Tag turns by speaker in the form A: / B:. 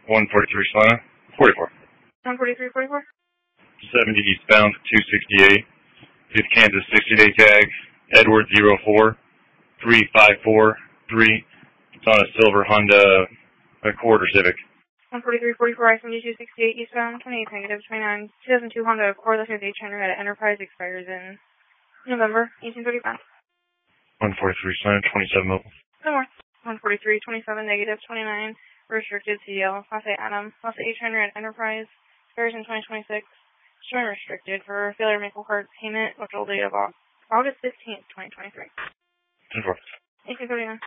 A: 143 Solana. 44.
B: 143.44.
A: 70 eastbound, 268. Fifth Kansas 60-day tag. Edward 043543. It's on a silver Honda Accord or Civic.
B: 143.44, ICMG 268 eastbound, 28 negative 29. 2002 Honda Accord, that's with H100 at Enterprise, expires in November 1835.
A: 143 Solana, 27 mobile.
B: No more. 143, 27 negative 29. Restricted CDL, Class A Atom, Class A H100 at Enterprise, expires in 2026. Showing restricted for failure to make a card payment, which will date of August 15th, 2023.
A: 10-4.
B: 1839.